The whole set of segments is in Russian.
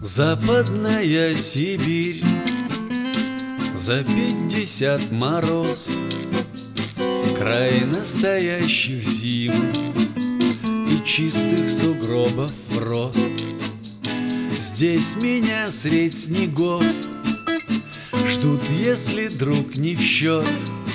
Западная Сибирь, за 50 мороз, край настоящих зим и чистых сугробов рост. Здесь меня средь снегов ждут, если друг не в счет,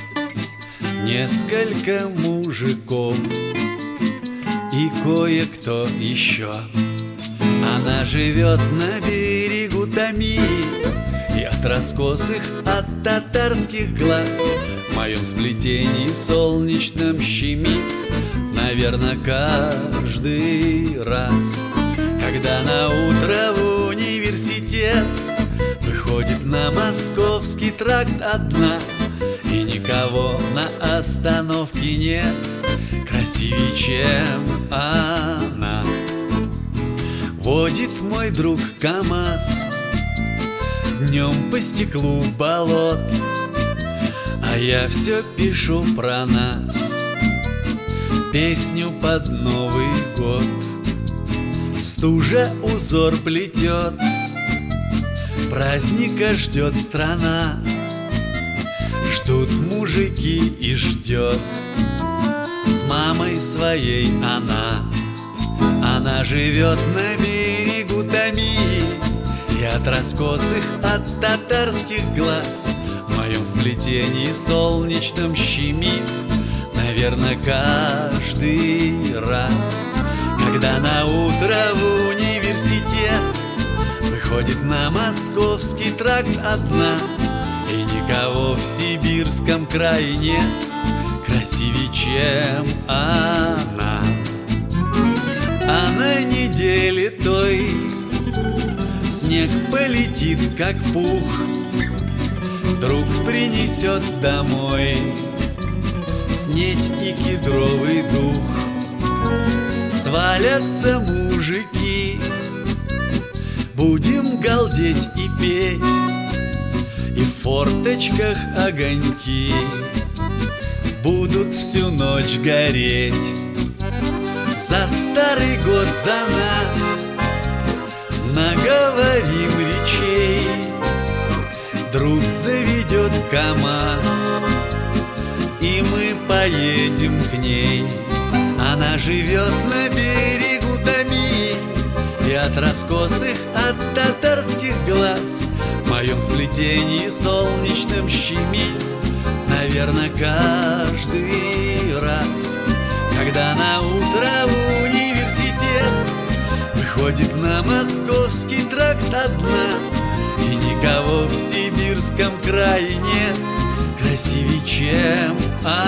несколько мужиков и кое-кто еще. Она живет на берегу Томи, и от раскосых, от татарских глаз в моем сплетении солнечном щемит, наверное, каждый раз, когда на утро в университет выходит на Московский тракт одна, и никого на остановке нет красивее, чем она. Водит мой друг КамАЗ днем по стеклу болот, а я все пишу про нас песню под Новый год. Стужа узор плетет, праздника ждет страна, ждут мужики и ждет с мамой своей она. Она живет на берегу Томи, и от раскосых, от татарских глаз в моем сплетении солнечном щемит, наверное, каждый раз, когда на утро в университет выходит на Московский тракт одна, и никого в сибирском крае нет красивее, чем она. А на неделе той снег полетит, как пух, друг принесет домой снеть и кедровый дух. Свалятся мужики, будем галдеть и петь, и в форточках огоньки будут всю ночь гореть. За старый год, за нас наговорим речей, друг заведет КамАЗ, и мы поедем к ней. Она живет на берегу Томи, и от раскосых, от татарских глаз в моем сплетении солнечном щемит, наверное, каждый раз, когда на утро в университет выходит на Московский тракт одна, и никого в сибирском крае нет красивее, чем она.